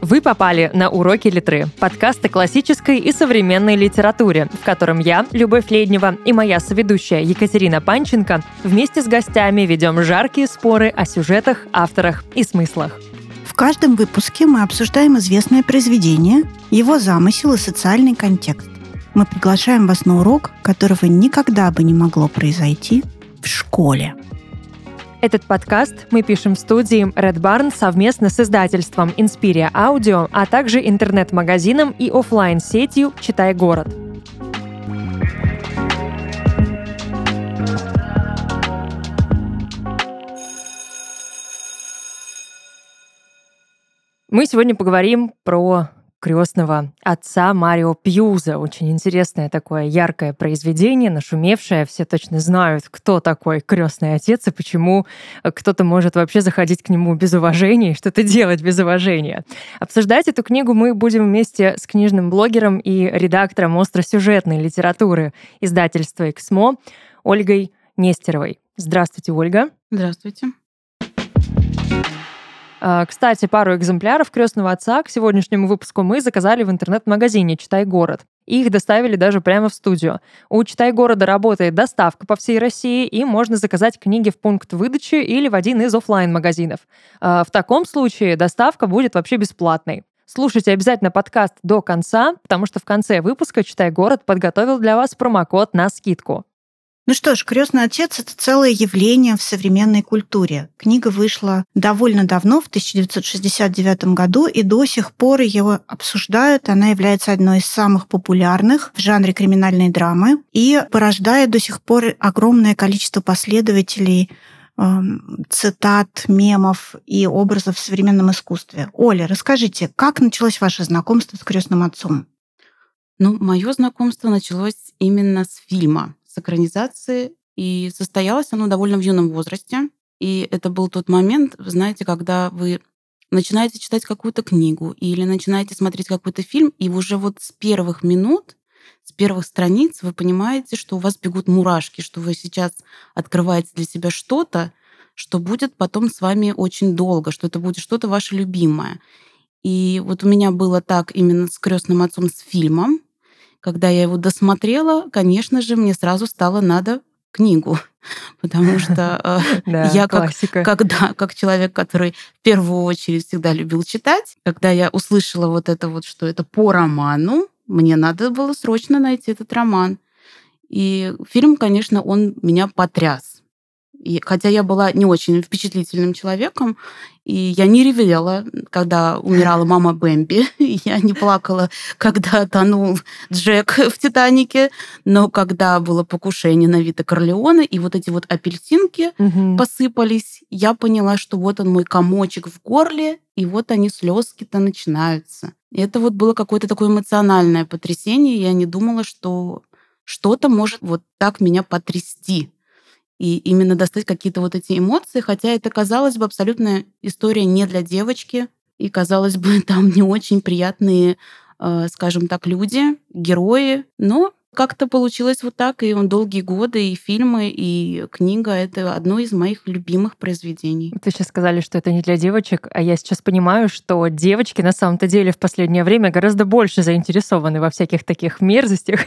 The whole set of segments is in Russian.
Вы попали на «Уроки литры» — подкаст о классической и современной литературе, в котором я, Любовь Леднева, и моя соведущая Екатерина Панченко вместе с гостями ведем жаркие споры о сюжетах, авторах и смыслах. В каждом выпуске мы обсуждаем известное произведение, его замысел и социальный контекст. Мы приглашаем вас на урок, которого никогда бы не могло произойти в школе. Этот подкаст мы пишем в студии Red Barn совместно с издательством Inspiria Audio, а также интернет-магазином и офлайн-сетью «Читай город». Мы сегодня поговорим про «Крестного отца» Марио Пьюза. Очень интересное такое яркое произведение, нашумевшее. Все точно знают, кто такой крестный отец и почему кто-то может вообще заходить к нему без уважения и что-то делать без уважения. Обсуждать эту книгу мы будем вместе с книжным блогером и редактором остросюжетной литературы издательства «Эксмо» Ольгой Нестеровой. Здравствуйте, Ольга. Здравствуйте. Кстати, пару экземпляров «Крестного отца» к сегодняшнему выпуску мы заказали в интернет-магазине «Читай город». И их доставили даже прямо в студию. У «Читай города» работает доставка по всей России, и можно заказать книги в пункт выдачи или в один из офлайн-магазинов. В таком случае доставка будет вообще бесплатной. Слушайте обязательно подкаст до конца, потому что в конце выпуска «Читай город» подготовил для вас промокод на скидку. Ну что ж, «Крестный отец» — это целое явление в современной культуре. Книга вышла довольно давно, в 1969 году, и до сих пор ее обсуждают. Она является одной из самых популярных в жанре криминальной драмы и порождает до сих пор огромное количество последователей, цитат, мемов и образов в современном искусстве. Оля, расскажите, как началось ваше знакомство с «Крестным отцом»? Мое знакомство началось именно с фильма, с экранизации, и состоялось оно довольно в юном возрасте. И это был тот момент, вы знаете, когда вы начинаете читать какую-то книгу или начинаете смотреть какой-то фильм, и уже вот с первых минут, с первых страниц вы понимаете, что у вас бегут мурашки, что вы сейчас открываете для себя что-то, что будет потом с вами очень долго, что это будет что-то ваше любимое. И вот у меня было так именно с «Крестным отцом», с фильмом. Когда я его досмотрела, конечно же, мне сразу стало надо книгу, потому что я как человек, который в первую очередь всегда любил читать, когда я услышала вот это вот, что это по роману, мне надо было срочно найти этот роман. И фильм, конечно, он меня потряс. И хотя я была не очень впечатлительным человеком, и я не ревела, когда умирала мама Бэмби, я не плакала, когда тонул Джек в «Титанике», но когда было покушение на Вита Корлеоне, и вот эти вот апельсинки посыпались, я поняла, что вот он мой комочек в горле, и вот они, слезки-то начинаются. И это вот было какое-то такое эмоциональное потрясение, я не думала, что что-то может вот так меня потрясти. И именно достать какие-то вот эти эмоции, хотя это, казалось бы, абсолютно история не для девочки, и, казалось бы, там не очень приятные, скажем так, люди, герои, но как-то получилось вот так, и он долгие годы, и фильмы, и книга — это одно из моих любимых произведений. Вы сейчас сказали, что это не для девочек, а я сейчас понимаю, что девочки на самом-то деле в последнее время гораздо больше заинтересованы во всяких таких мерзостях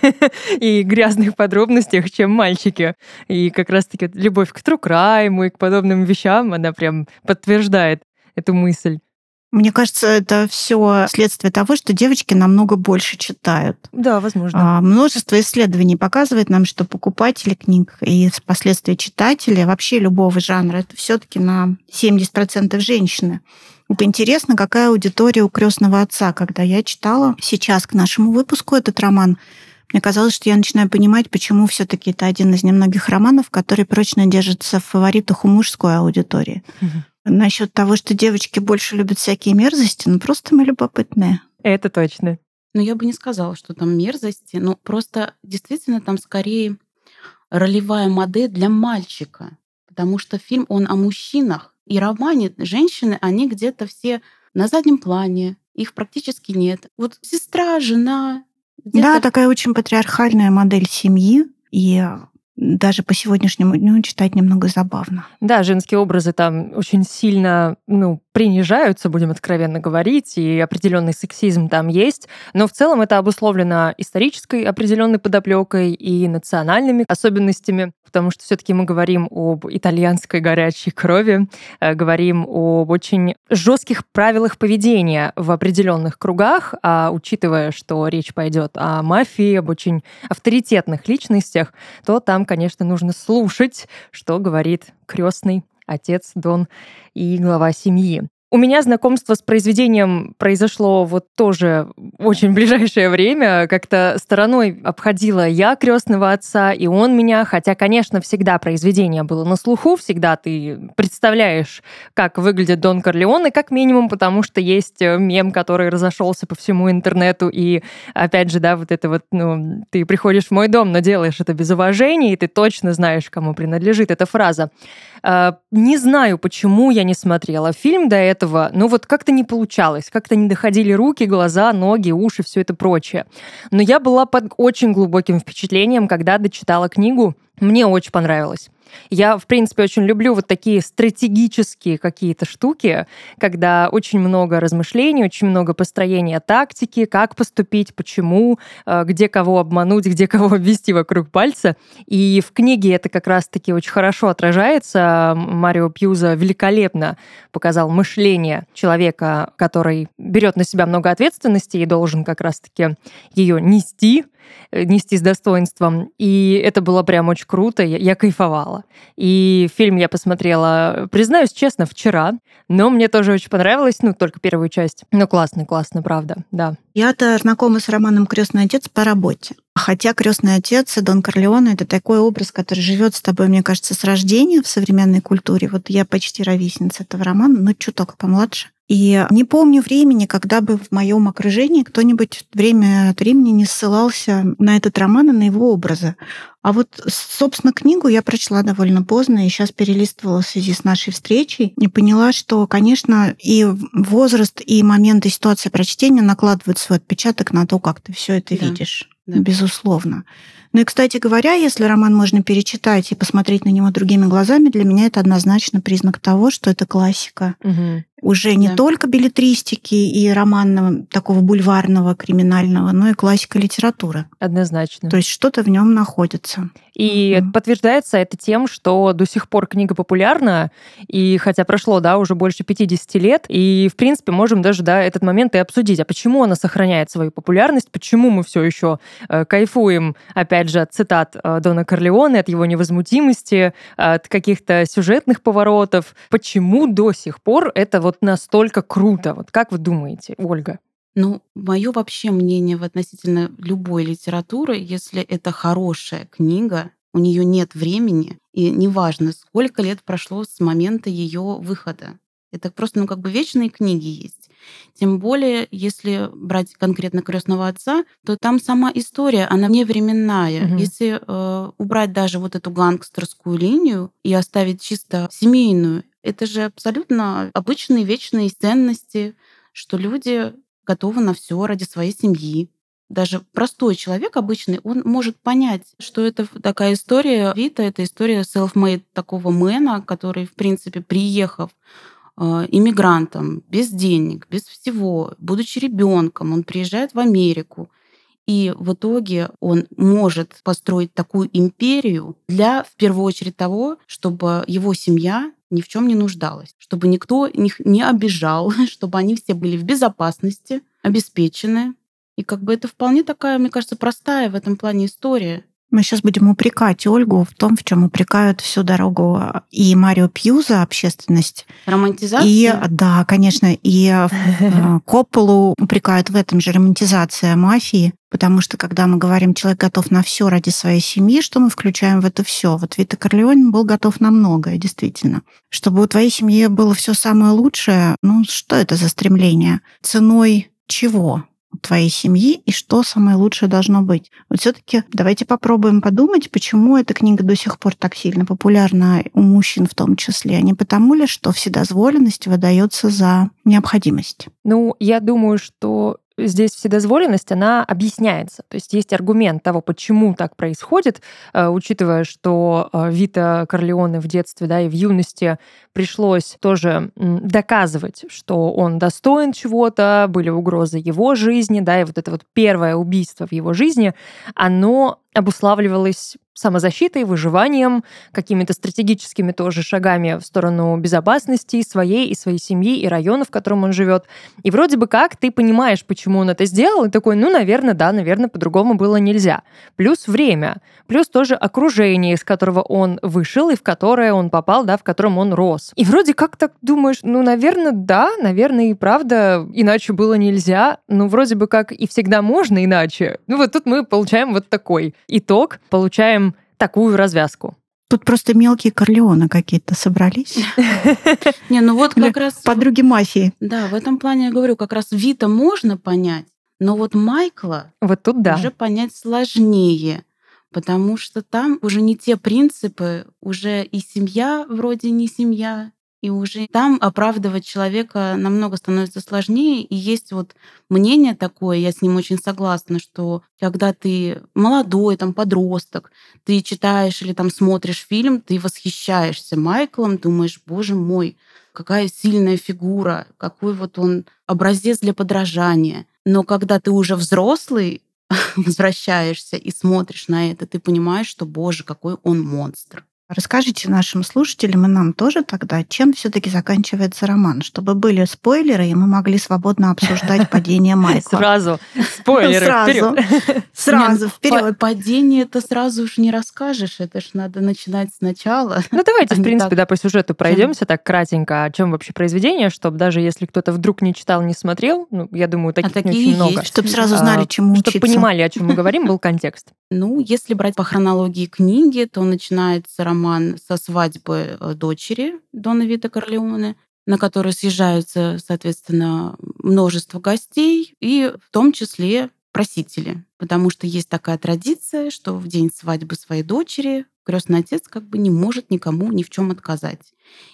и грязных подробностях, чем мальчики. И как раз-таки любовь к true crime и к подобным вещам, она прям подтверждает эту мысль. Мне кажется, это все следствие того, что девочки намного больше читают. Да, возможно. Множество исследований показывает нам, что покупатели книг и впоследствии читатели вообще любого жанра — это все-таки на 70% женщины. Вот интересно, какая аудитория у «Крестного отца». Когда я читала сейчас к нашему выпуску этот роман, мне казалось, что я начинаю понимать, почему все-таки это один из немногих романов, который прочно держится в фаворитах у мужской аудитории. Насчет того, что девочки больше любят всякие мерзости, просто мы любопытные. Это точно. Я бы не сказала, что там мерзости, просто действительно там скорее ролевая модель для мальчика, потому что фильм, он о мужчинах, и в романе женщины, они где-то все на заднем плане, их практически нет. Вот сестра, жена. Да, такая очень патриархальная модель семьи, и даже по сегодняшнему дню читать немного забавно. Да, женские образы там очень сильно, принижаются, будем откровенно говорить, и определенный сексизм там есть, но в целом это обусловлено исторической определенной подоплекой и национальными особенностями, потому что все-таки мы говорим об итальянской горячей крови, говорим об очень жестких правилах поведения в определенных кругах, а учитывая, что речь пойдет о мафии, об очень авторитетных личностях, то там, конечно, нужно слушать, что говорит крестный отец Дон и глава семьи. У меня знакомство с произведением произошло вот тоже очень в ближайшее время. Как-то стороной обходила я крестного отца, и он меня, хотя, конечно, всегда произведение было на слуху, всегда ты представляешь, как выглядит Дон Корлеоне, как минимум, потому что есть мем, который разошелся по всему интернету, и опять же, да, вот это вот, ты приходишь в мой дом, но делаешь это без уважения, и ты точно знаешь, кому принадлежит эта фраза. Не знаю, почему я не смотрела фильм до этого, но вот как-то не получалось, как-то не доходили руки, глаза, ноги, уши, все это прочее. Но я была под очень глубоким впечатлением, когда дочитала книгу. Мне очень понравилось. Я, в принципе, очень люблю вот такие стратегические какие-то штуки, когда очень много размышлений, очень много построения тактики, как поступить, почему, где кого обмануть, где кого обвести вокруг пальца. И в книге это как раз-таки очень хорошо отражается. Марио Пьюза великолепно показал мышление человека, который берет на себя много ответственности и должен как раз-таки ее нести с достоинством. И это было прям очень круто, я кайфовала. И фильм я посмотрела, признаюсь честно, вчера, но мне тоже очень понравилось, только первую часть. Классно, правда, да. Я-то знакома с романом «Крестный отец» по работе. Хотя «Крестный отец» и Дон Корлеоне — это такой образ, который живет с тобой, мне кажется, с рождения в современной культуре. Вот я почти ровесница этого романа, но чуток помладше. И не помню времени, когда бы в моем окружении кто-нибудь время от времени не ссылался на этот роман и на его образы. А вот, собственно, книгу я прочла довольно поздно, и сейчас перелистывала в связи с нашей встречей, и поняла, что, конечно, и возраст, и момент, и ситуация прочтения накладывают свой отпечаток на то, как ты все это видишь. Да. Безусловно. Ну и, кстати говоря, если роман можно перечитать и посмотреть на него другими глазами, для меня это однозначно признак того, что это классика. Угу. Уже не только беллетристики и романного, такого бульварного, криминального, но и классика литературы. Однозначно. То есть что-то в нем находится. И подтверждается это тем, что до сих пор книга популярна, и хотя прошло, уже больше 50 лет, и, в принципе, можем даже, этот момент и обсудить, а почему она сохраняет свою популярность, почему мы все еще кайфуем, опять же, от цитат Дона Корлеоне, от его невозмутимости, от каких-то сюжетных поворотов, почему до сих пор это вот настолько круто? Вот как вы думаете, Ольга? Мое вообще мнение относительно любой литературы, если это хорошая книга, у нее нет времени, и неважно, сколько лет прошло с момента ее выхода. Это просто, вечные книги есть. Тем более, если брать конкретно «Крестного отца», то там сама история, она вневременная. Угу. Если убрать даже вот эту гангстерскую линию и оставить чисто семейную, это же абсолютно обычные вечные ценности, что люди готовы на все ради своей семьи. Даже простой человек обычный, он может понять, что это такая история Вита, это история self-made такого мэна, который, в принципе, приехав иммигрантом, без денег, без всего, будучи ребенком, он приезжает в Америку. И в итоге он может построить такую империю для, в первую очередь, того, чтобы его семья ни в чем не нуждалась, чтобы никто их не обижал, чтобы они все были в безопасности, обеспечены. И это вполне такая, мне кажется, простая в этом плане история. Мы сейчас будем упрекать Ольгу в том, в чем упрекают всю дорогу и Марио Пьюза, общественность. Романтизация? И, да, конечно, и Копполу упрекают в этом же, романтизация мафии. Потому что, когда мы говорим, человек готов на все ради своей семьи, что мы включаем в это все? Вот Вито Корлеоне был готов на многое, действительно. Чтобы у твоей семьи было все самое лучшее, что это за стремление? Ценой чего? Твоей семьи и что самое лучшее должно быть. Вот все-таки давайте попробуем подумать, почему эта книга до сих пор так сильно популярна у мужчин в том числе. А не потому ли, что вседозволенность выдается за необходимость? Я думаю, что здесь вседозволенность, она объясняется. То есть есть аргумент того, почему так происходит, учитывая, что Вито Корлеоне в детстве, да, и в юности пришлось тоже доказывать, что он достоин чего-то, были угрозы его жизни, да, и вот это вот первое убийство в его жизни, оно обуславливалось самозащитой, выживанием, какими-то стратегическими тоже шагами в сторону безопасности своей и своей семьи, и района, в котором он живет. И вроде бы как ты понимаешь, почему он это сделал, и такой, ну, наверное, да, наверное, по-другому было нельзя. Плюс время, плюс тоже окружение, из которого он вышел, и в которое он попал, да, в котором он рос. И вроде как так думаешь, ну, наверное, да, наверное, и правда, иначе было нельзя, но вроде бы как и всегда можно иначе. Ну, вот тут мы получаем вот такой итог, получаем такую развязку. Тут просто мелкие Корлеоне какие-то собрались. Не, ну вот как раз... Подруги мафии. Да, в этом плане я говорю, как раз Вито можно понять, но вот Майкла вот тут да. уже понять сложнее, потому что там уже не те принципы, уже и семья вроде не семья, и уже там оправдывать человека намного становится сложнее. И есть вот мнение такое, я с ним очень согласна, что когда ты молодой, там, подросток, ты читаешь или там смотришь фильм, ты восхищаешься Майклом, думаешь, боже мой, какая сильная фигура, какой вот он образец для подражания. Но когда ты уже взрослый, возвращаешься и смотришь на это, ты понимаешь, что, боже, какой он монстр. Расскажите нашим слушателям и нам тоже тогда, чем все-таки заканчивается роман, чтобы были спойлеры, и мы могли свободно обсуждать падение Майкла. Сразу спойлеры Сразу вперед. Падение это сразу же не расскажешь, это ж надо начинать сначала. Ну давайте, в принципе, да, по сюжету пройдемся так кратенько, о чем вообще произведение, чтобы даже если кто-то вдруг не читал, не смотрел, ну, я думаю, таких не очень много. Чтобы сразу знали, чему учиться. Чтобы понимали, о чем мы говорим, был контекст. Ну, если брать по хронологии книги, то начинается роман со свадьбы дочери Дона Вито Корлеоне, на которую съезжаются, соответственно, множество гостей, и в том числе просители. Потому что есть такая традиция, что в день свадьбы своей дочери крестный отец как бы не может никому ни в чем отказать.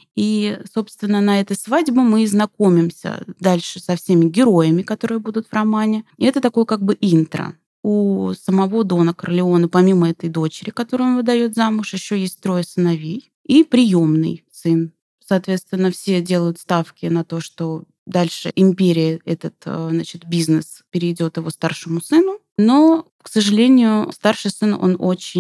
И, собственно, на этой свадьбе мы и знакомимся дальше со всеми героями, которые будут в романе. И это такое как бы интро. У самого Дона Корлеоне, помимо этой дочери, которую он выдает замуж, еще есть 3 сыновей и приемный сын. Соответственно, все делают ставки на то, что дальше империя, этот, значит, бизнес перейдет его старшему сыну. Но, к сожалению, старший сын, он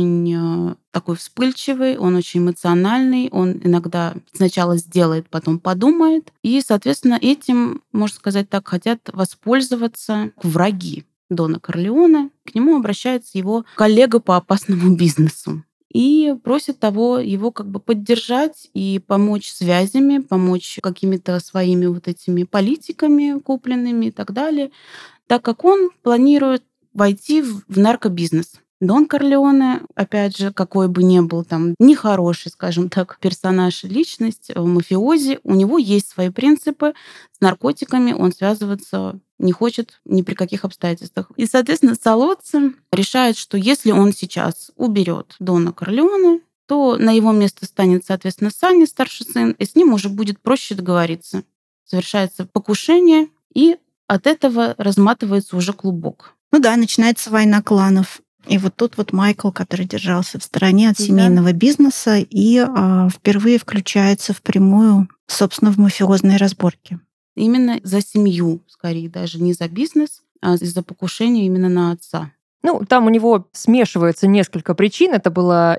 очень такой вспыльчивый, он очень эмоциональный, он иногда сначала сделает, потом подумает. И, соответственно, этим, можно сказать так, хотят воспользоваться враги Дона Корлеоне. К нему обращается его коллега по опасному бизнесу и просит его как бы поддержать и помочь связями, помочь какими-то своими вот этими политиками купленными и так далее, так как он планирует войти в наркобизнес. Дон Корлеоне, опять же, какой бы ни был там нехороший, скажем так, персонаж, личность, мафиози, у него есть свои принципы. С наркотиками он связываться не хочет ни при каких обстоятельствах. И, соответственно, Салоцци решает, что если он сейчас уберет Дона Корлеоне, то на его место станет, соответственно, Санни, старший сын, и с ним уже будет проще договориться. Совершается покушение, и от этого разматывается уже клубок. Ну да, начинается война кланов. И вот тут вот Майкл, который держался в стороне от семейного бизнеса и впервые включается впрямую, собственно, в мафиозные разборки. Именно за семью, скорее, даже не за бизнес, а из-за покушения именно на отца. Ну, там у него смешивается несколько причин. Это была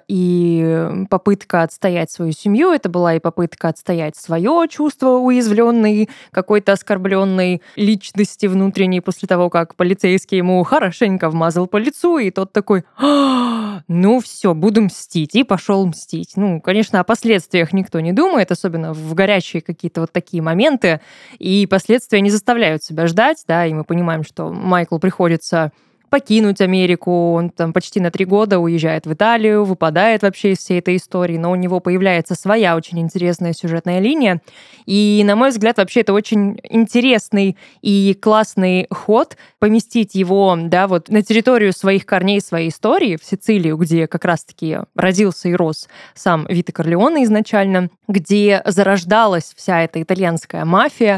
и попытка отстоять свою семью, это была и попытка отстоять свое чувство уязвленной, какой-то оскорбленной личности внутренней после того, как полицейский ему хорошенько вмазал по лицу, и тот такой: ну все, буду мстить, и пошел мстить. Ну, конечно, о последствиях никто не думает, особенно в горячие какие-то вот такие моменты, и последствия не заставляют себя ждать, да, и мы понимаем, что Майклу приходится покинуть Америку, он там почти на 3 года уезжает в Италию, выпадает вообще из всей этой истории, но у него появляется своя очень интересная сюжетная линия, и, на мой взгляд, вообще это очень интересный и классный ход поместить его, да, вот на территорию своих корней, своей истории, в Сицилию, где как раз-таки родился и рос сам Вито Корлеоне изначально, где зарождалась вся эта итальянская мафия,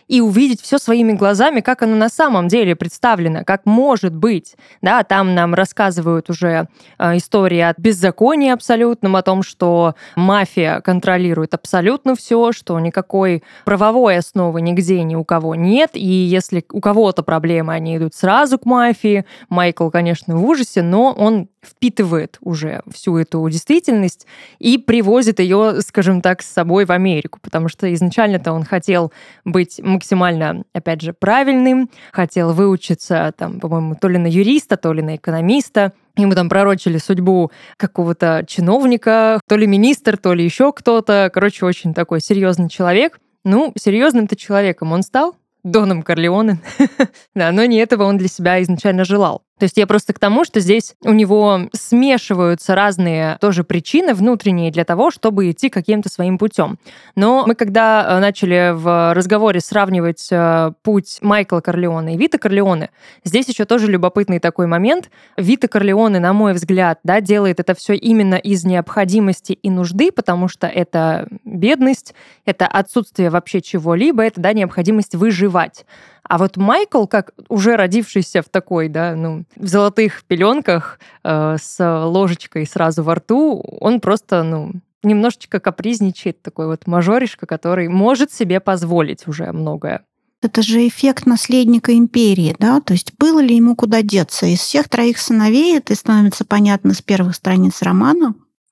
и увидеть все своими глазами, как оно на самом деле представлено, как может быть. Да, там нам рассказывают уже истории о беззаконии абсолютном, о том, что мафия контролирует абсолютно все, что никакой правовой основы нигде ни у кого нет, и если у кого-то проблемы, они идут сразу к мафии. Майкл, конечно, в ужасе, но он впитывает уже всю эту действительность и привозит ее, скажем так, с собой в Америку, потому что изначально-то он хотел быть максимально, опять же, правильным, хотел выучиться, там, по-моему, то ли на юриста, то ли на экономиста. Ему там пророчили судьбу какого-то чиновника, то ли министр, то ли еще кто-то. Короче, очень такой серьезный человек. Ну, серьезным-то человеком он стал, Доном Корлеоне. Да, но не этого он для себя изначально желал. То есть я просто к тому, что здесь у него смешиваются разные тоже причины внутренние для того, чтобы идти каким-то своим путем. Но мы когда начали в разговоре сравнивать путь Майкла Корлеоне и Вито Корлеоне, здесь еще тоже любопытный такой момент. Вито Корлеоне, на мой взгляд, да, делает это все именно из необходимости и нужды, потому что это бедность, это отсутствие вообще чего-либо, это, да, необходимость выживать. А вот Майкл, как уже родившийся в такой, да, в золотых пеленках, с ложечкой сразу во рту, он просто, немножечко капризничает, такой вот мажоришка, который может себе позволить уже многое. Это же эффект наследника империи, да? То есть было ли ему куда деться? Из всех троих сыновей, это становится понятно с первых страниц романа,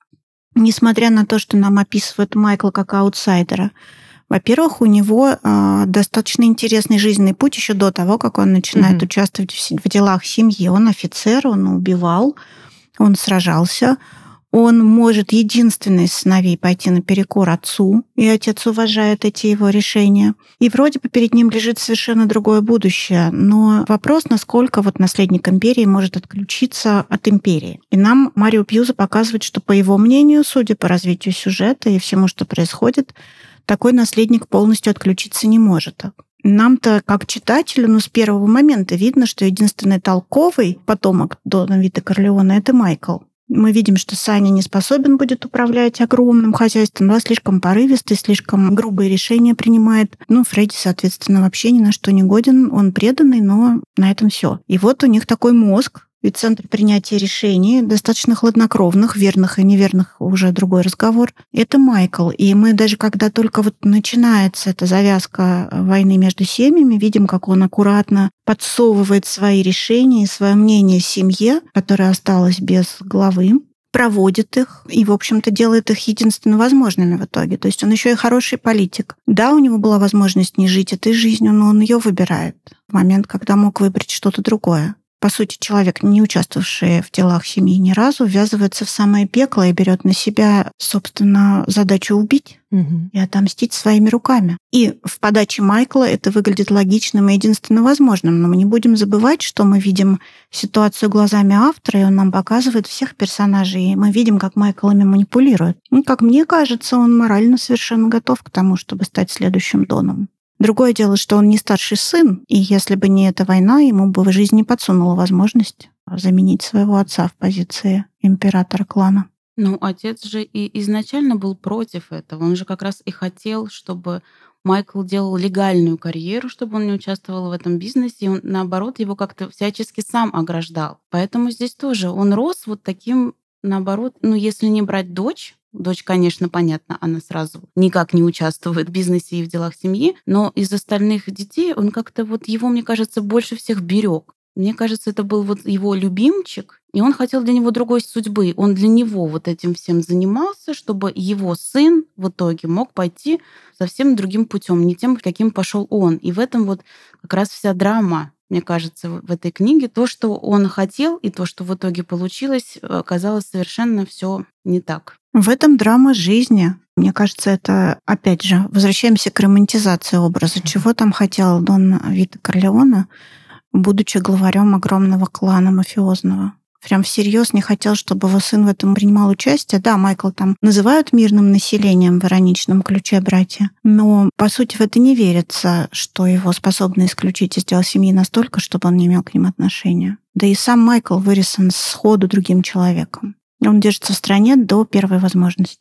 несмотря на то, что нам описывают Майкла как аутсайдера. Во-первых, у него достаточно интересный жизненный путь еще до того, как он начинает участвовать в делах семьи. Он офицер, он убивал, он сражался. Он может единственный из сыновей пойти наперекор отцу, и отец уважает эти его решения. И вроде бы перед ним лежит совершенно другое будущее. Но вопрос, насколько вот наследник империи может отключиться от империи. И нам Марио Пьюзо показывает, что, по его мнению, судя по развитию сюжета и всему, что происходит, такой наследник полностью отключиться не может. Нам-то, как читателю, с первого момента видно, что единственный толковый потомок Дона Вито Корлеоне — это Майкл. Мы видим, что Саня не способен будет управлять огромным хозяйством, да, слишком порывистый, слишком грубые решения принимает. Фредди, соответственно, вообще ни на что не годен, он преданный, но на этом все. И вот у них такой мозг, и центр принятия решений, достаточно хладнокровных, верных и неверных, уже другой разговор, это Майкл. И мы даже когда только вот начинается эта завязка войны между семьями, видим, как он аккуратно подсовывает свои решения и свое мнение семье, которая осталась без главы, проводит их и, в общем-то, делает их единственно возможными в итоге. То есть он еще и хороший политик. Да, у него была возможность не жить этой жизнью, но он ее выбирает в момент, когда мог выбрать что-то другое. По сути, человек, не участвовавший в делах семьи ни разу, ввязывается в самое пекло и берет на себя, собственно, задачу убить и отомстить своими руками. И в подаче Майкла это выглядит логичным и единственно возможным. Но мы не будем забывать, что мы видим ситуацию глазами автора, и он нам показывает всех персонажей, и мы видим, как Майкл ими манипулирует. И, как мне кажется, он морально совершенно готов к тому, чтобы стать следующим Доном. Другое дело, что он не старший сын, и если бы не эта война, ему бы в жизни не подсунула возможность заменить своего отца в позиции императора клана. Отец же и изначально был против этого. Он же как раз и хотел, чтобы Майкл делал легальную карьеру, чтобы он не участвовал в этом бизнесе, и он, наоборот, его как-то всячески сам ограждал. Поэтому здесь тоже он рос вот таким, наоборот, если не брать дочь, конечно, понятно, она сразу никак не участвует в бизнесе и в делах семьи, но из остальных детей он как-то его, мне кажется, больше всех берег. Мне кажется, это был его любимчик, и он хотел для него другой судьбы. Он для него этим всем занимался, чтобы его сын в итоге мог пойти совсем другим путем, не тем, каким пошел он. И в этом как раз вся драма, мне кажется, в этой книге. То, что он хотел, и то, что в итоге получилось, оказалось совершенно все не так. В этом драма жизни. Мне кажется, это, опять же, возвращаемся к романтизации образа. Чего там хотел Дон Вито Корлеоне, будучи главарем огромного клана мафиозного? Прям всерьез не хотел, чтобы его сын в этом принимал участие. Да, Майкл там называют мирным населением в ироничном ключе братья, но, по сути, в это не верится, что его способны исключить из дел семьи настолько, чтобы он не имел к ним отношения. Да и сам Майкл вырезан сходу другим человеком. Он держится в стране до первой возможности.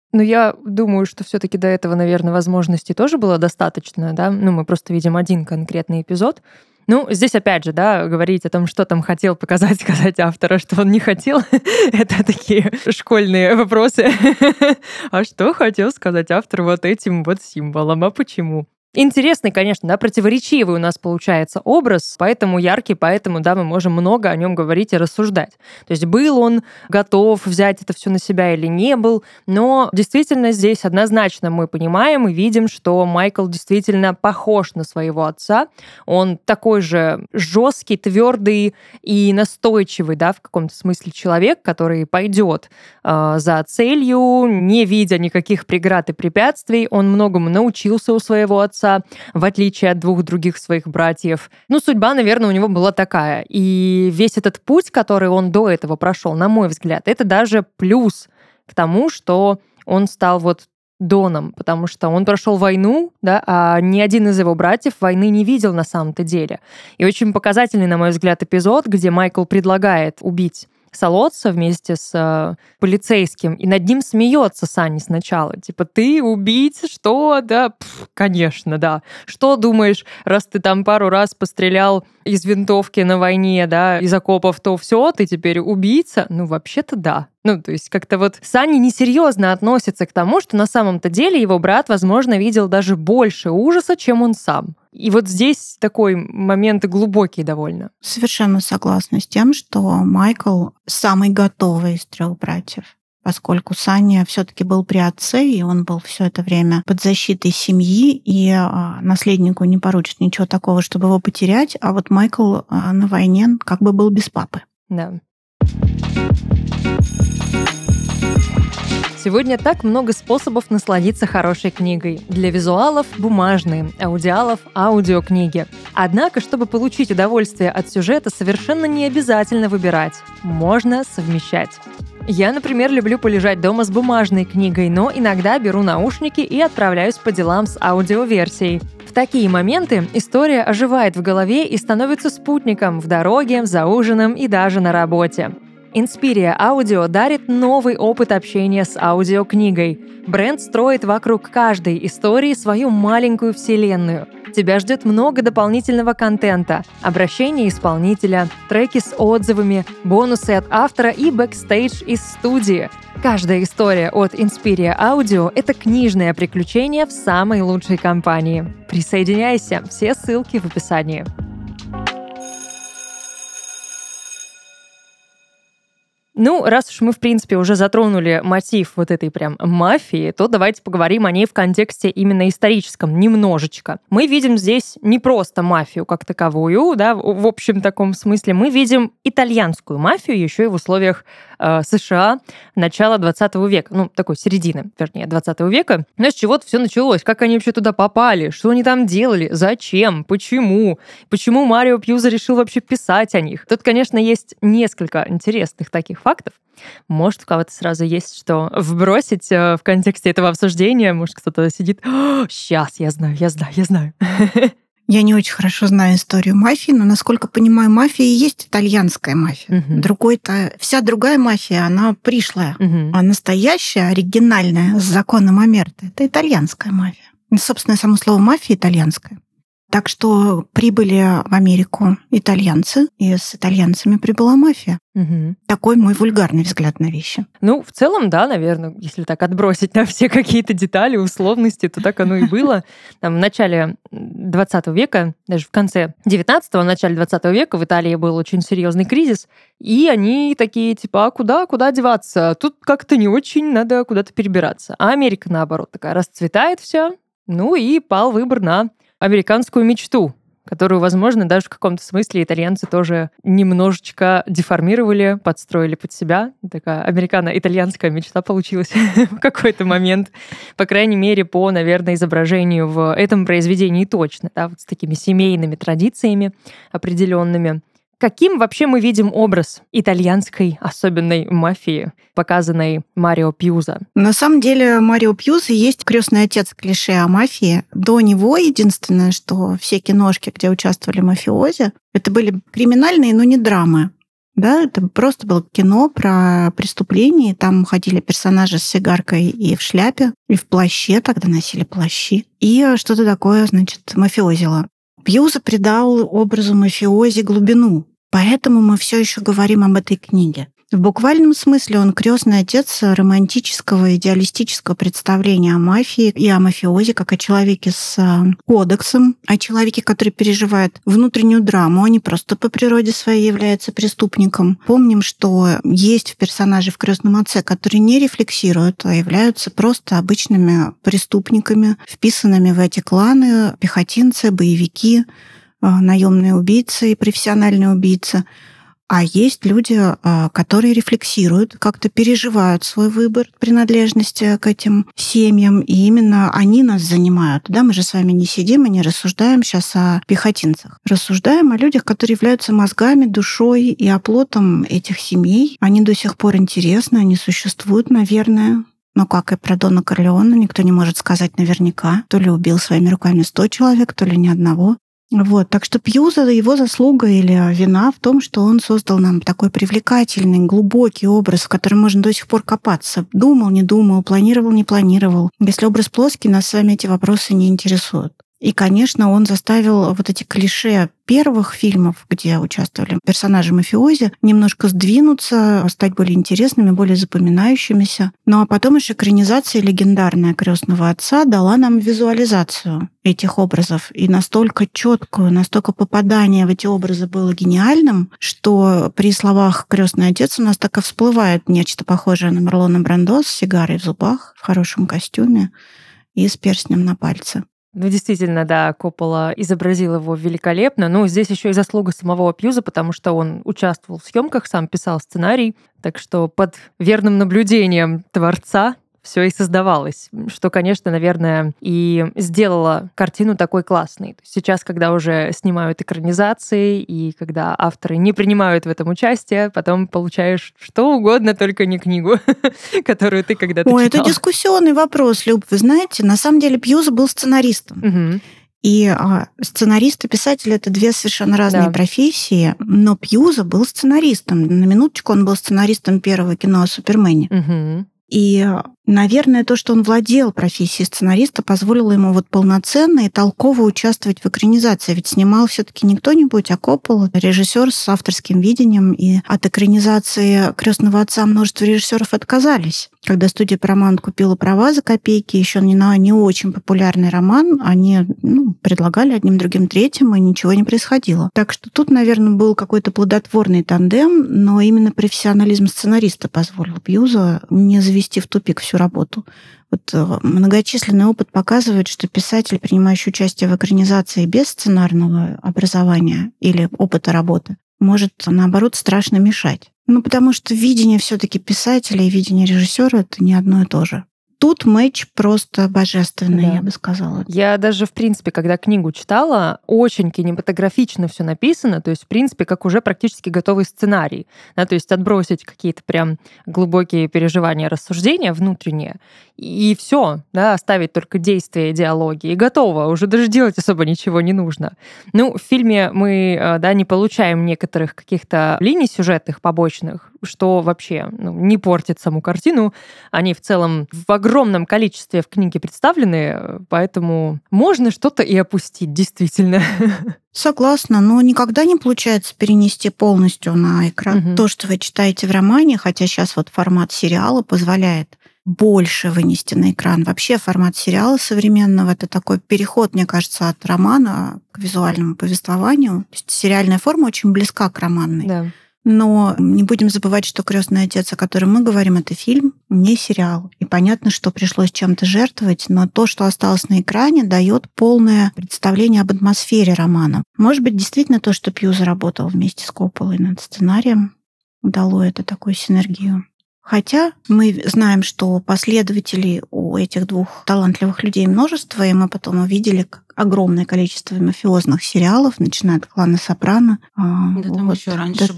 Но я думаю, что все-таки до этого, наверное, возможностей тоже было достаточно, да? Мы просто видим один конкретный эпизод. Здесь опять же, да, говорить о том, что там хотел сказать автор, а что он не хотел, это такие школьные вопросы. А что хотел сказать автор вот этим вот символом, а почему? Интересный, конечно, да, противоречивый у нас получается образ, поэтому яркий, поэтому, да, мы можем много о нем говорить и рассуждать. То есть был он готов взять это все на себя или не был, но действительно здесь однозначно мы понимаем и видим, что Майкл действительно похож на своего отца. Он такой же жесткий, твердый и настойчивый, да, в каком-то смысле человек, который пойдет за целью, не видя никаких преград и препятствий. Он многому научился у своего отца, в отличие от двух других своих братьев. Судьба, наверное, у него была такая. И весь этот путь, который он до этого прошел, на мой взгляд, это даже плюс к тому, что он стал вот Доном, потому что он прошел войну, да, а ни один из его братьев войны не видел на самом-то деле. И очень показательный, на мой взгляд, эпизод, где Майкл предлагает убить Солодца вместе с полицейским, и над ним смеется Санни сначала. Типа, ты убийца? Что? Да, конечно, да. Что думаешь, раз ты там пару раз пострелял из винтовки на войне, да, из окопов, то все, ты теперь убийца? Вообще-то да. То есть как-то вот Санни несерьезно относится к тому, что на самом-то деле его брат, возможно, видел даже больше ужаса, чем он сам. И вот здесь такой момент глубокий довольно. Совершенно согласна с тем, что Майкл самый готовый из 3 братьев, поскольку Санни все-таки был при отце, и он был все это время под защитой семьи, и наследнику не поручит ничего такого, чтобы его потерять, а вот Майкл на войне как бы был без папы. Да. Сегодня так много способов насладиться хорошей книгой. Для визуалов – бумажные, аудиалов – аудиокниги. Однако, чтобы получить удовольствие от сюжета, совершенно не обязательно выбирать. Можно совмещать. Я, например, люблю полежать дома с бумажной книгой, но иногда беру наушники и отправляюсь по делам с аудиоверсией. В такие моменты история оживает в голове и становится спутником в дороге, за ужином и даже на работе. Inspiria Audio дарит новый опыт общения с аудиокнигой. Бренд строит вокруг каждой истории свою маленькую вселенную. Тебя ждет много дополнительного контента, обращения исполнителя, треки с отзывами, бонусы от автора и бэкстейдж из студии. Каждая история от Inspiria Audio – это книжное приключение в самой лучшей компании. Присоединяйся, все ссылки в описании. Раз уж мы, в принципе, уже затронули мотив вот этой прям мафии, то давайте поговорим о ней в контексте именно историческом немножечко. Мы видим здесь не просто мафию как таковую, да, в общем таком смысле, мы видим итальянскую мафию еще и в условиях США начала 20 века, такой середины, вернее, 20 века. Но с чего-то все началось, как они вообще туда попали, что они там делали, зачем, почему Марио Пьюза решил вообще писать о них. Тут, конечно, есть несколько интересных таких фактов. Может, у кого-то сразу есть что вбросить в контексте этого обсуждения, может, кто-то сидит, сейчас, я знаю. Я не очень хорошо знаю историю мафии, но, насколько понимаю, мафия и есть итальянская мафия. Вся другая мафия, она пришлая. А настоящая, оригинальная, с законом Омерты, это итальянская мафия. И, собственно, само слово «мафия» итальянское. Так что прибыли в Америку итальянцы, и с итальянцами прибыла мафия. Такой мой вульгарный взгляд на вещи. В целом, да, наверное, если так отбросить на все какие-то детали, условности, то так оно и было. Там, в начале 20 века, даже в конце 19-го, начале 20 века в Италии был очень серьезный кризис, и они такие, типа, куда деваться? Тут как-то не очень, надо куда-то перебираться. А Америка, наоборот, такая расцветает вся, и пал выбор на американскую мечту, которую, возможно, даже в каком-то смысле итальянцы тоже немножечко деформировали, подстроили под себя. Такая американо-итальянская мечта получилась в какой-то момент. По крайней мере, по, наверное, изображению в этом произведении точно, да, вот с такими семейными традициями определенными. Каким вообще мы видим образ итальянской особенной мафии, показанной Марио Пьюза? На самом деле Марио Пьюза есть крестный отец клише о мафии. До него единственное, что все киношки, где участвовали мафиози, это были криминальные, но не драмы. Да, это просто было кино про преступление. Там ходили персонажи с сигаркой и в шляпе, и в плаще, тогда носили плащи. И что-то такое, значит, мафиозило. Пьюза придал образу мафиози глубину. Поэтому мы все еще говорим об этой книге. В буквальном смысле он крестный отец романтического, идеалистического представления о мафии и о мафиози как о человеке с кодексом, о человеке, который переживает внутреннюю драму, а не просто по природе своей является преступником. Помним, что есть в персонаже в «Крестном отце», которые не рефлексируют, а являются просто обычными преступниками, вписанными в эти кланы, пехотинцы, боевики, наемные убийцы и профессиональные убийцы. А есть люди, которые рефлексируют, как-то переживают свой выбор принадлежности к этим семьям, и именно они нас занимают. Да, мы же с вами не сидим и не рассуждаем сейчас о пехотинцах. Рассуждаем о людях, которые являются мозгами, душой и оплотом этих семей. Они до сих пор интересны, они существуют, наверное. Но как и про Дона Корлеона, никто не может сказать наверняка. То ли убил своими руками 100 человек, то ли ни одного. Вот. Так что Пьюза, его заслуга или вина в том, что он создал нам такой привлекательный, глубокий образ, в котором можно до сих пор копаться. Думал, не думал, планировал, не планировал. Если образ плоский, нас с вами эти вопросы не интересуют. И, конечно, он заставил вот эти клише первых фильмов, где участвовали персонажи мафиози, немножко сдвинуться, стать более интересными, более запоминающимися. Ну а потом еще экранизация легендарная «Крестного отца» дала нам визуализацию этих образов. И настолько четкую, настолько попадание в эти образы было гениальным, что при словах «Крестный отец» у нас так и всплывает нечто похожее на Марлона Брандо с сигарой в зубах, в хорошем костюме и с перстнем на пальце. Ну, действительно, да, Коппола изобразил его великолепно. Ну, здесь еще и заслуга самого Пьюза, потому что он участвовал в съемках, сам писал сценарий. Так что под верным наблюдением творца все и создавалось, что, конечно, наверное, и сделало картину такой классной. Сейчас, когда уже снимают экранизации, и когда авторы не принимают в этом участие, потом получаешь что угодно, только не книгу, которую ты когда-то читал. Это дискуссионный вопрос, Люб. Вы знаете, на самом деле Пьюза был сценаристом. Угу. И сценарист и писатель — это две совершенно разные профессии, но Пьюза был сценаристом. На минуточку он был сценаристом первого кино о Супермене. Угу. И, наверное, то, что он владел профессией сценариста, позволило ему вот полноценно и толково участвовать в экранизации. Ведь снимал все-таки не кто-нибудь, а Коппола, режиссер с авторским видением. И от экранизации «Крестного отца» множество режиссеров отказались. Когда студия Paramount купила права за копейки, еще не очень популярный роман, они предлагали одним, другим, третьим, и ничего не происходило. Так что тут, наверное, был какой-то плодотворный тандем, но именно профессионализм сценариста позволил Пьюза не завести в тупик всю работу. Вот многочисленный опыт показывает, что писатель, принимающий участие в экранизации без сценарного образования или опыта работы, может, наоборот, страшно мешать. Потому что видение все-таки писателя и видение режиссера — это не одно и то же. Тут матч просто божественный, я бы сказала. Я даже, в принципе, когда книгу читала, очень кинематографично все написано, то есть, в принципе, как уже практически готовый сценарий. Да, то есть отбросить какие-то прям глубокие переживания, рассуждения внутренние, и все, да, оставить только действия и диалоги, и готово, уже даже делать особо ничего не нужно. В фильме мы, не получаем некоторых каких-то линий сюжетных побочных, что вообще не портит саму картину. Они в целом в огромном количестве в книге представлены, поэтому можно что-то и опустить, действительно. Согласна, но никогда не получается перенести полностью на экран то, что вы читаете в романе, хотя сейчас вот формат сериала позволяет больше вынести на экран. Вообще формат сериала современного — это такой переход, мне кажется, от романа к визуальному повествованию. То есть сериальная форма очень близка к романной. Да. Но не будем забывать, что «Крестный отец», о котором мы говорим, это фильм, не сериал. И понятно, что пришлось чем-то жертвовать, но то, что осталось на экране, дает полное представление об атмосфере романа. Может быть, действительно то, что Пьюза работал вместе с Копполой над сценарием, дало это такую синергию. Хотя мы знаем, что последователей у этих двух талантливых людей множество, и мы потом увидели огромное количество мафиозных сериалов, начиная от «Клана Сопрано». Там еще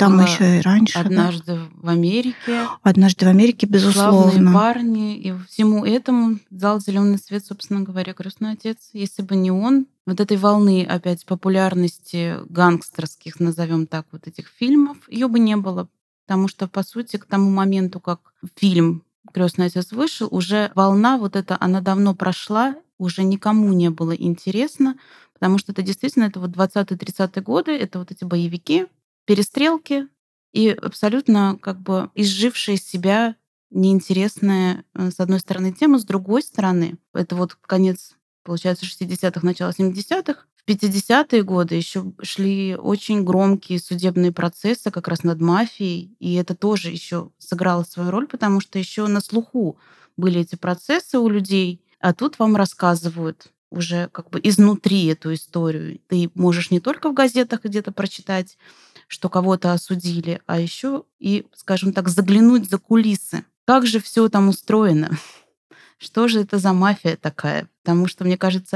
раньше. «Однажды в Америке». «Однажды в Америке», безусловно. «Славные парни». И всему этому дал зеленый свет, собственно говоря, «Крестный отец». Если бы не он, вот этой волны опять популярности гангстерских, назовем так, вот этих фильмов, ее бы не было. Потому что, по сути, к тому моменту, как фильм «Крестный отец» вышел, уже волна вот эта, она давно прошла, уже никому не было интересно, потому что это действительно это вот 20-30-е годы, это вот эти боевики, перестрелки и абсолютно как бы изжившие себя неинтересная, с одной стороны, тема, с другой стороны, это вот конец, получается, 60-х, начало 70-х. В 50-е годы еще шли очень громкие судебные процессы как раз над мафией, и это тоже еще сыграло свою роль, потому что еще на слуху были эти процессы у людей, а тут вам рассказывают уже как бы изнутри эту историю. Ты можешь не только в газетах где-то прочитать, что кого-то осудили, а еще и, скажем так, заглянуть за кулисы. Как же все там устроено? Что же это за мафия такая? Потому что, мне кажется,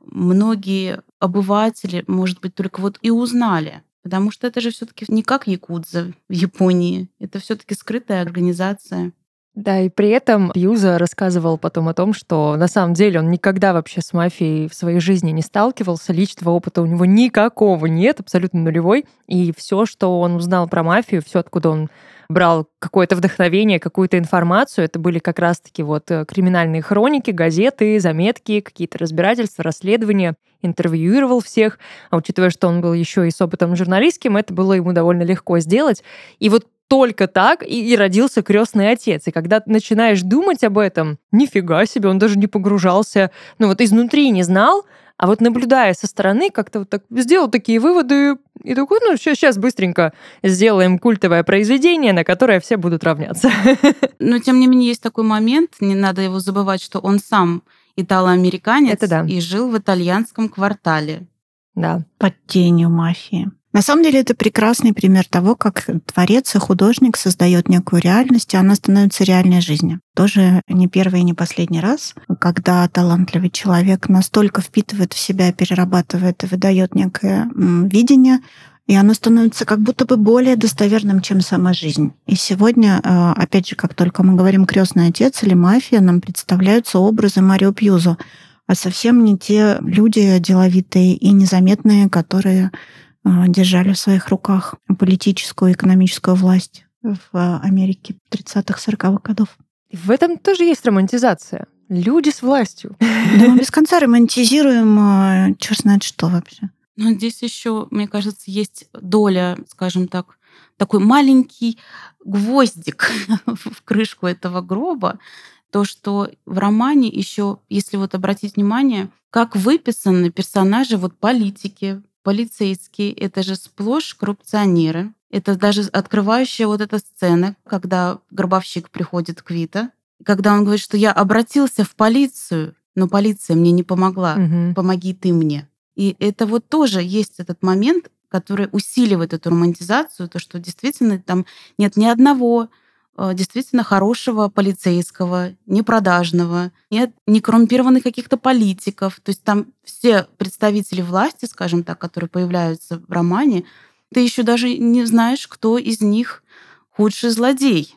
многие обыватели, может быть, только вот и узнали. Потому что это же все таки не как якудза в Японии. Это все таки скрытая организация. Да, и при этом Пьюза рассказывал потом о том, что на самом деле он никогда вообще с мафией в своей жизни не сталкивался, личного опыта у него никакого нет, абсолютно нулевой. И все, что он узнал про мафию, все, откуда он брал какое-то вдохновение, какую-то информацию, это были как раз-таки вот криминальные хроники, газеты, заметки, какие-то разбирательства, расследования, интервьюировал всех. А учитывая, что он был еще и с опытом журналистским, это было ему довольно легко сделать. И вот только так и родился «Крестный отец». И когда ты начинаешь думать об этом, нифига себе, он даже не погружался, ну вот изнутри не знал, а вот наблюдая со стороны, как-то вот так сделал такие выводы и такой, ну сейчас быстренько сделаем культовое произведение, на которое все будут равняться. Но, тем не менее, есть такой момент, не надо его забывать, что он сам итало-американец Это да. и жил в итальянском квартале. Да. Под тенью мафии. На самом деле это прекрасный пример того, как творец и художник создает некую реальность, и она становится реальной жизнью. Тоже не первый и не последний раз, когда талантливый человек настолько впитывает в себя, перерабатывает и выдает некое видение, и оно становится как будто бы более достоверным, чем сама жизнь. И сегодня, опять же, как только мы говорим «Крестный отец» или «Мафия», нам представляются образы Марио Пьюзо, а совсем не те люди деловитые и незаметные, которые держали в своих руках политическую и экономическую власть в Америке 30-х, 40-х годов. И в этом тоже есть романтизация. Люди с властью. Да, мы без конца романтизируем, черт знает что вообще. Но здесь еще, мне кажется, есть доля, скажем так, такой маленький гвоздик в крышку этого гроба. То, что в романе еще, если вот обратить внимание, как выписаны персонажи вот политики, полицейские, это же сплошь коррупционеры. Это даже открывающая вот эта сцена, когда гробовщик приходит к Вито, когда он говорит, что я обратился в полицию, но полиция мне не помогла, помоги ты мне. И это вот тоже есть этот момент, который усиливает эту романтизацию, то, что действительно там нет ни одного действительно хорошего полицейского, непродажного, нет некоррумпированных каких-то политиков. То есть там все представители власти, скажем так, которые появляются в романе, ты еще даже не знаешь, кто из них худший злодей.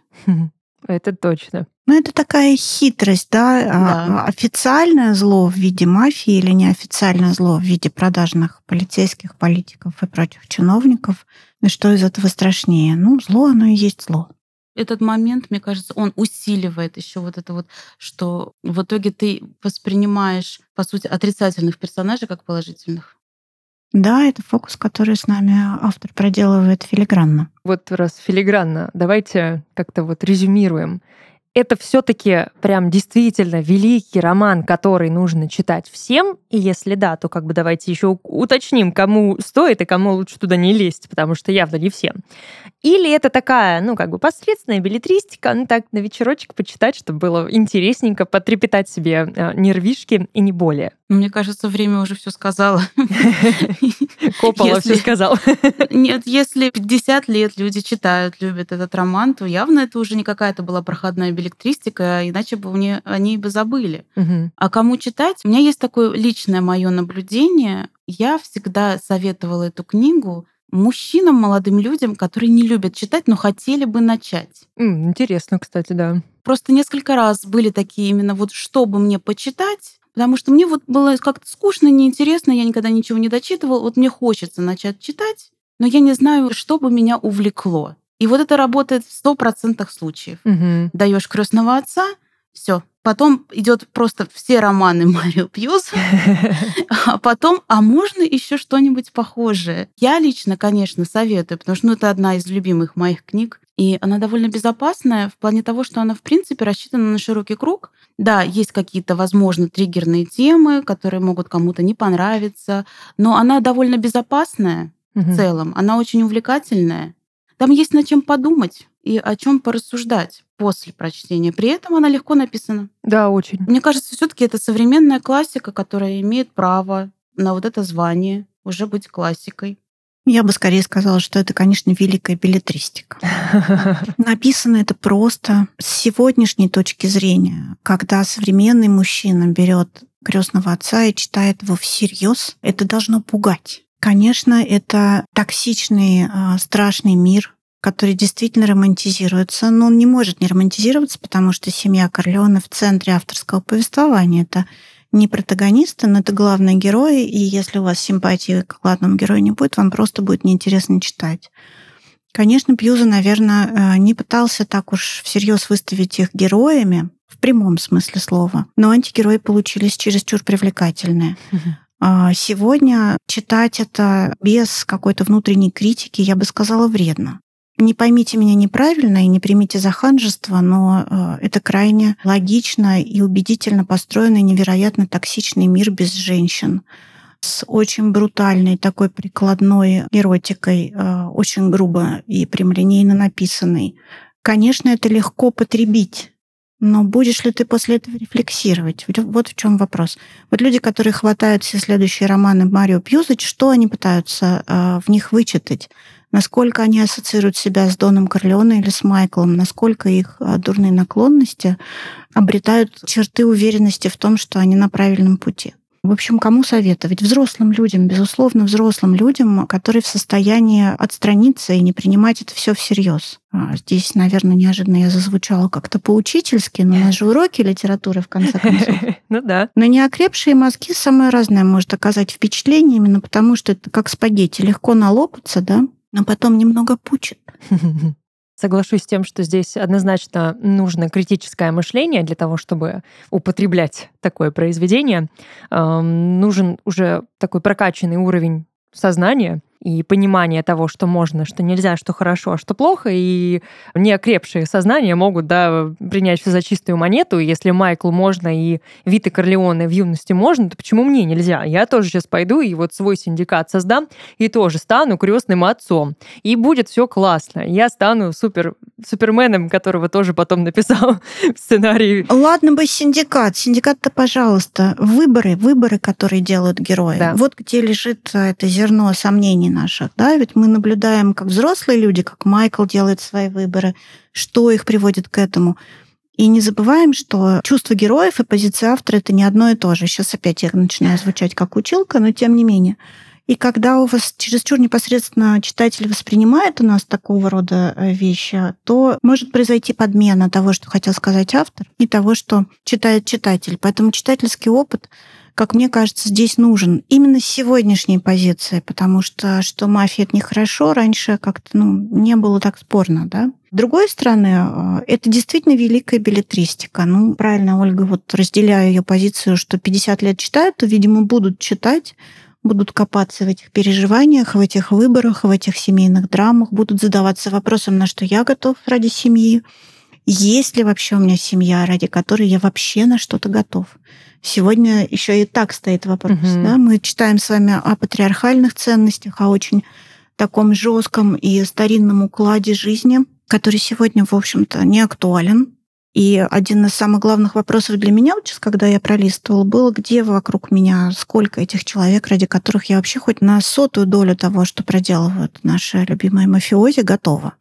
Это точно. Ну, это такая хитрость, да? Официальное зло в виде мафии или неофициальное зло в виде продажных полицейских, политиков и прочих чиновников. И что из этого страшнее? Ну, зло, оно и есть зло. Этот момент, мне кажется, он усиливает еще вот это вот, что в итоге ты воспринимаешь, по сути, отрицательных персонажей как положительных. Да, это фокус, который с нами автор проделывает филигранно. Вот раз филигранно, давайте как-то вот резюмируем. Это все-таки прям действительно великий роман, который нужно читать всем. И если да, то как бы давайте еще уточним, кому стоит и кому лучше туда не лезть, потому что явно не всем. Или это такая, ну, как бы посредственная беллетристика, ну, так, на вечерочек почитать, чтобы было интересненько, потрепетать себе нервишки и не более. Мне кажется, время уже все сказала. Коппола все сказал. Нет, если 50 лет люди читают, любят этот роман, то явно это уже не какая-то была проходная беллетристика, иначе бы они бы забыли. А кому читать? У меня есть такое личное мое наблюдение. Я всегда советовала эту книгу мужчинам, молодым людям, которые не любят читать, но хотели бы начать. Интересно, кстати, да. Просто несколько раз были такие именно вот, чтобы мне почитать, Потому что мне вот было как-то скучно, неинтересно, я никогда ничего не дочитывала. Вот мне хочется начать читать, но я не знаю, что бы меня увлекло. И вот это работает в 100% случаев. Даешь «Крестного отца», все. Потом идет просто все романы Марио Пьюза, а потом, а можно еще что-нибудь похожее? Я лично, конечно, советую, потому что это одна из любимых моих книг, и она довольно безопасная в плане того, что она, в принципе, рассчитана на широкий круг. Да, есть какие-то, возможно, триггерные темы, которые могут кому-то не понравиться, но она довольно безопасная в целом, она очень увлекательная. Там есть над чем подумать и о чем порассуждать после прочтения. При этом она легко написана. Да, очень. Мне кажется, все-таки это современная классика, которая имеет право на вот это звание уже быть классикой. Я бы скорее сказала, что это, конечно, великая беллетристика. Написано это просто с сегодняшней точки зрения, когда современный мужчина берет «Крестного отца» и читает его всерьез, это должно пугать. Конечно, это токсичный, страшный мир, который действительно романтизируется, но он не может не романтизироваться, потому что семья Корлеоне в центре авторского повествования. Это не протагонисты, но это главные герои, и если у вас симпатии к главному герою не будет, вам просто будет неинтересно читать. Конечно, Пьюза, наверное, не пытался так уж всерьез выставить их героями, в прямом смысле слова, но антигерои получились чересчур привлекательные. Сегодня читать это без какой-то внутренней критики, я бы сказала, вредно. Не поймите меня неправильно и не примите за ханжество, но это крайне логично и убедительно построенный невероятно токсичный мир без женщин, с очень брутальной такой прикладной эротикой, очень грубо и прямолинейно написанной. Конечно, это легко потребить. Но будешь ли ты после этого рефлексировать? Вот в чем вопрос. Вот люди, которые хватают все следующие романы Марио Пьюза, что они пытаются в них вычитать? Насколько они ассоциируют себя с Доном Корлеоне или с Майклом? Насколько их дурные наклонности обретают черты уверенности в том, что они на правильном пути? В общем, кому советовать? Взрослым людям, безусловно, взрослым людям, которые в состоянии отстраниться и не принимать это все всерьез. Здесь, наверное, неожиданно я зазвучала как-то поучительски, но у нас же уроки литературы, в конце концов. Ну да. Но неокрепшие мозги самое разное может оказать впечатление, именно потому что это как спагетти. Легко налопаться, да, но потом немного пучит. Соглашусь с тем, что здесь однозначно нужно критическое мышление для того, чтобы употреблять такое произведение. Нужен уже такой прокачанный уровень сознания и понимание того, что можно, что нельзя, что хорошо, а что плохо, и неокрепшие сознания могут, да, принять все за чистую монету. И если Майклу можно и Вите Корлеоне в юности можно, то почему мне нельзя? Я тоже сейчас пойду и вот свой синдикат создам, и тоже стану крестным отцом. И будет все классно. Я стану суперменом, которого тоже потом написал в сценарии. Ладно бы синдикат. Синдикат-то, пожалуйста. Выборы, которые делают герои. Да. Вот где лежит это зерно сомнений наших, да, ведь мы наблюдаем, как взрослые люди, как Майкл делает свои выборы, что их приводит к этому. И не забываем, что чувства героев и позиция автора — это не одно и то же. Сейчас опять я начинаю звучать как училка, но тем не менее. И когда у вас чересчур непосредственно читатель воспринимает у нас такого рода вещи, то может произойти подмена того, что хотел сказать автор, и того, что читает читатель. Поэтому читательский опыт, как мне кажется, здесь нужен именно с сегодняшней позиции, потому что мафия — это нехорошо, раньше как-то не было так спорно, да. С другой стороны, это действительно великая беллетристика. Правильно, Ольга, вот разделяю ее позицию, что 50 лет читают, то, видимо, будут читать, будут копаться в этих переживаниях, в этих выборах, в этих семейных драмах, будут задаваться вопросом, на что я готов ради семьи, есть ли вообще у меня семья, ради которой я вообще на что-то готов. Сегодня еще и так стоит вопрос. Да? Мы читаем с вами о патриархальных ценностях, о очень таком жестком и старинном укладе жизни, который сегодня, в общем-то, не актуален. И один из самых главных вопросов для меня, вот сейчас, когда я пролистывала, было, где вокруг меня, сколько этих человек, ради которых я вообще хоть на 100-ую долю того, что проделывают наши любимые мафиози, готова.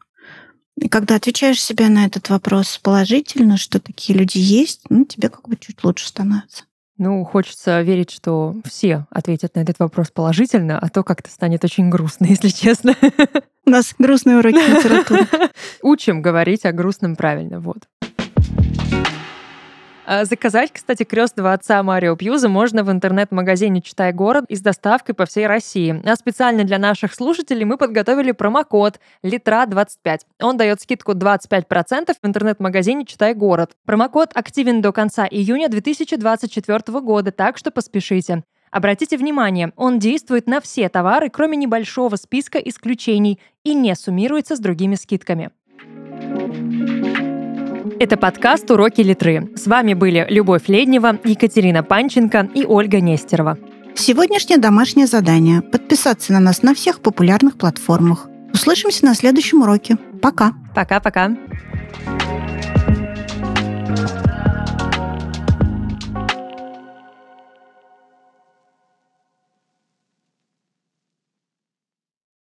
И когда отвечаешь себе на этот вопрос положительно, что такие люди есть, тебе как бы чуть лучше становится. Хочется верить, что все ответят на этот вопрос положительно, а то как-то станет очень грустно, если честно. У нас грустные уроки литературы. Учим говорить о грустном правильно, вот. Заказать, кстати, крестного отца Марио Пьюза можно в интернет-магазине «Читай город» и с доставкой по всей России. А специально для наших слушателей мы подготовили промокод LITRA25. Он дает скидку 25% в интернет-магазине «Читай город». Промокод активен до конца июня 2024 года, так что поспешите. Обратите внимание, он действует на все товары, кроме небольшого списка исключений, и не суммируется с другими скидками. Это подкаст «Уроки Литры». С вами были Любовь Леднева, Екатерина Панченко и Ольга Нестерова. Сегодняшнее домашнее задание – подписаться на нас на всех популярных платформах. Услышимся на следующем уроке. Пока. Пока-пока.